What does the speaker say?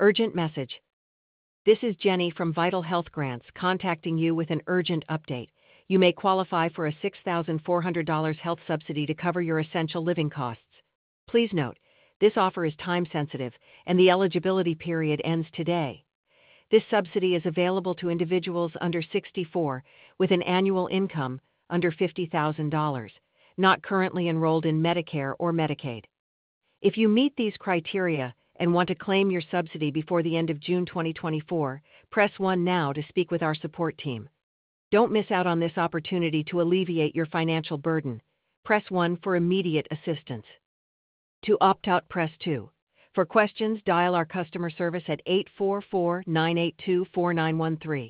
Urgent message. This is Jenny from Vital Health Grants contacting you with an urgent update. You may qualify for a $6,400 health subsidy to cover your essential living costs. Please note, this offer is time sensitive and the eligibility period ends today. This subsidy is available to individuals under 64 with an annual income under $50,000, not currently enrolled in Medicare or Medicaid. If you meet these criteria and want to claim your subsidy before the end of June 2024, press 1 now to speak with our support team. Don't miss out on this opportunity to alleviate your financial burden. Press 1 for immediate assistance. To opt out, press 2. For questions, dial our customer service at 844-982-4913.